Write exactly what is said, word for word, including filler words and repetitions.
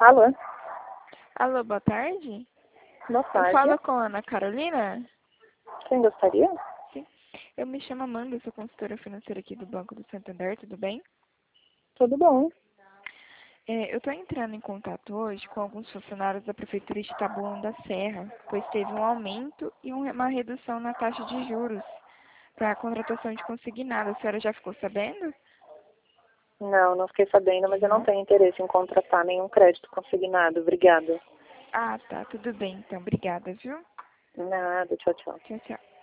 Alô? Alô, boa tarde. Boa tarde. Eu falo com a Ana Carolina? Quem gostaria? Sim. Eu me chamo Amanda, sou consultora financeira aqui do Banco do Santander, tudo bem? Tudo bom. É, eu estou entrando em contato hoje com alguns funcionários da Prefeitura de Taboão da Serra, pois teve um aumento e um- uma redução na taxa de juros para a contratação de consignado. A senhora já ficou sabendo? Não, não fiquei sabendo, mas eu não Não? tenho interesse em contratar nenhum crédito consignado. Obrigada. Ah, tá, tudo bem, então. Obrigada, viu? Nada, tchau, tchau. Tchau, tchau.